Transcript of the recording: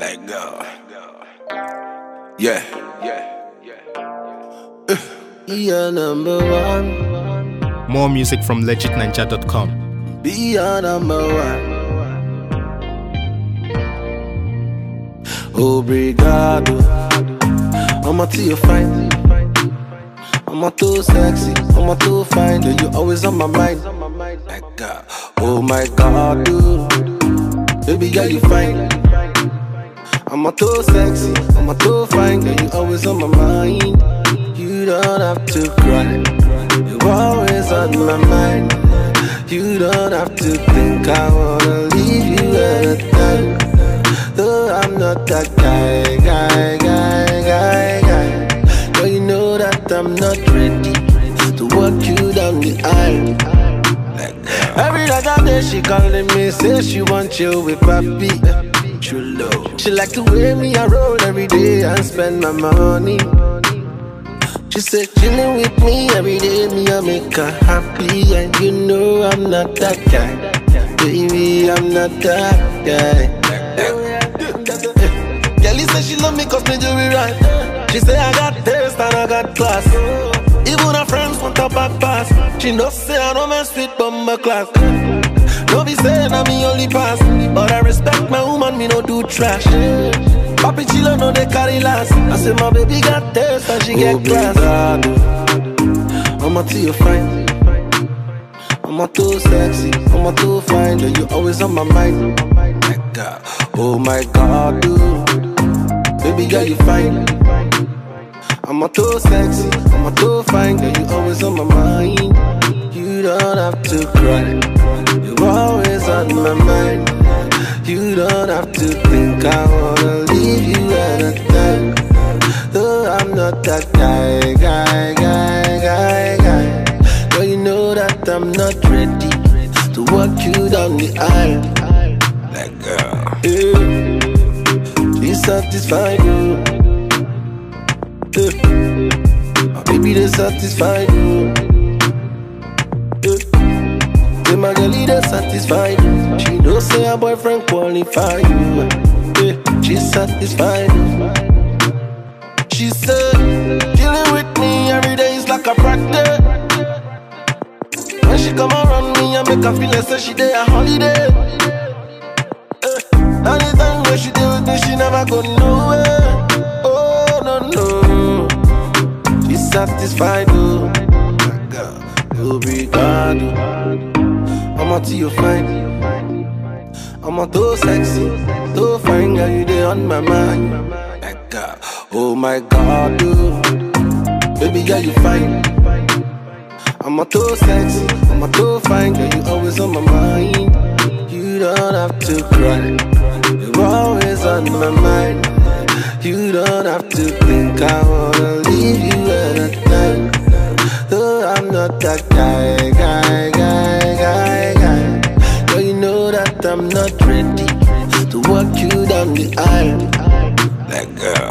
Let go. Yeah. You're number one. More music from legitninja.com. Be your number one. Obrigado. I'ma till you fine. I'm too sexy. I'm too fine. Girl, you always on my mind. Like God. Oh my God, dude. Baby girl, you fine. I'm too sexy. I'm too fine. Girl, you always on my mind. You don't have to cry. You're always on my mind. You don't have to think I wanna leave you at a time. Though I'm not that guy. Girl, you know that I'm not ready to walk you down the aisle. Every other day she calling me, say she want you with papi. True love. She like the way me I roll every day and spend my money. She said chilling with me every day, me I make her happy. And you know I'm not that guy. Baby, I'm not that guy. Kelly said she love me cause me do it right. She say I got taste and I got class. Even her friends want a back pass. She know say I don't mess with bumper class. No be saying I'm me only pass, but I respect my woman, me no do trash. Papi Chilo no they carry last. I say my baby got taste and she get class. I'ma till you fine. I'm too sexy, I'm too fine. Girl, you always on my mind. Like God. Oh my God, dude. Baby girl, you fine. I'm too sexy, I'm too fine. Girl, you always on my mind. You don't have to cry. You're always on my mind. You don't have to think I wanna leave you at a time. Though I'm not that guy. Girl, you know that I'm not ready to walk you down the aisle. Let go. Yeah. Be satisfied, you. My baby, they satisfied, you. Say my girl, they satisfied. She know say her boyfriend qualified. She's satisfied. She said, chilling with me every day is like a practice. When she come around me, I make her feel like say she day a holiday. Anytime when she deal with me, she never go nowhere. Oh no, she's satisfied. Oh my God, obrigado. I'm till you fine. I'm too sexy, too fine. Girl, you there on my mind. Like God. Oh my God, dude. Baby girl, you fine. I'm too sexy, I'm too fine. Girl, you always on my mind. You don't have to cry. You're always on my mind. You don't have to think I wanna leave you at a time. Though I'm not that guy. Girl, you know that I'm not ready to walk you down the aisle. Let go.